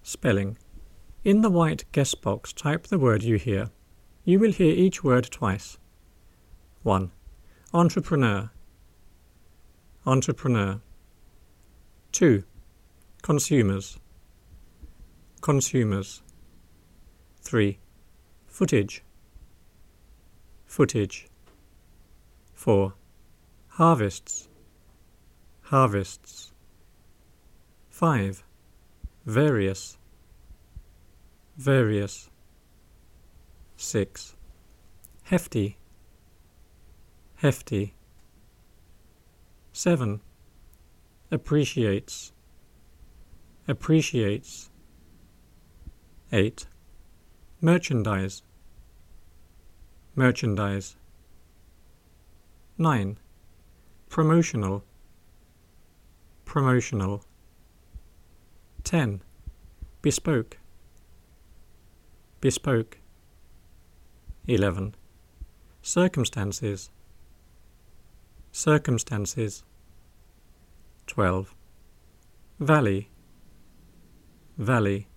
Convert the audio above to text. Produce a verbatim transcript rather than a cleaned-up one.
Spelling. In the white guess box, type the word you hear. You will hear each word twice. one. Entrepreneur. Entrepreneur. two. Consumers. Consumers. three. Footage. Footage. four. Harvests. Harvests. five. Various. Various. six. Hefty. Hefty. seven. Appreciates. Appreciates. eight. Merchandise. Merchandise. nine. Promotional. Promotional. ten. Bespoke. Bespoke. eleven. Circumstances. Circumstances. twelve. Valley. Valley.